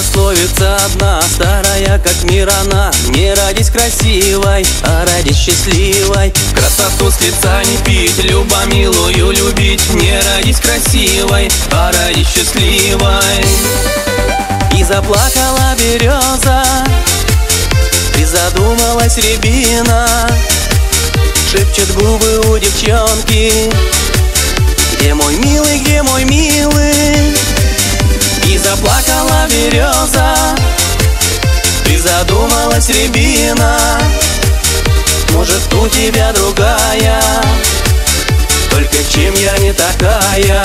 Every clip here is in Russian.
пословица одна, старая как мир она: не родись красивой, а родись счастливой. Красоту с лица не пить, любомилую любить. Не родись красивой, а родись счастливой. И заплакала береза, и задумалась рябина. Шепчет губы у девчонки: где мой милый, где мой милый? И заплакала береза, и задумалась рябина. Может, у тебя другая, только чем я не такая?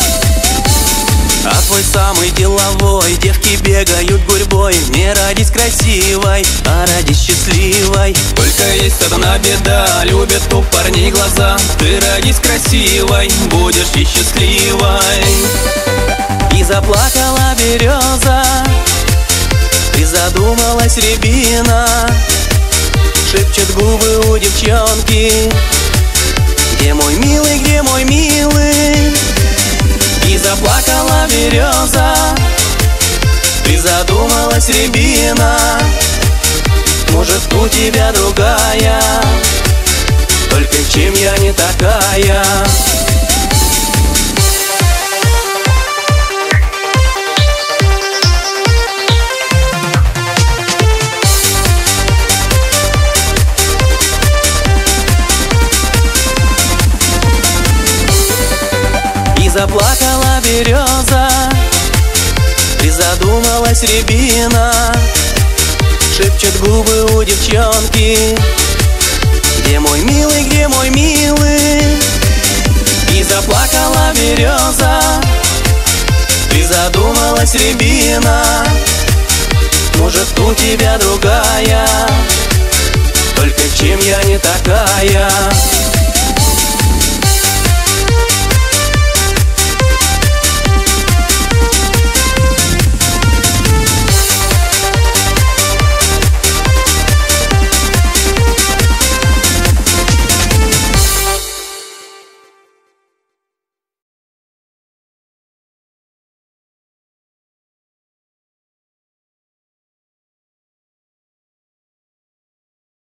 А твой самый деловой, девки бегают гурьбой. Не родись красивой, а родись счастливой. Только есть одна беда, любят у парней глаза. Ты родись красивой, будешь и счастливой. И заплакала береза, и задумалась рябина. Шепчет губы у девчонки: где мой милый, где мой милый? И заплакала береза, и задумалась рябина. Может, у тебя другая, только чем я не такая? И заплакала береза, и задумалась рябина. Шепчет губы у девчонки: где мой милый, где мой милый? И заплакала береза, и задумалась рябина. Может, у тебя другая, только чем я не такая?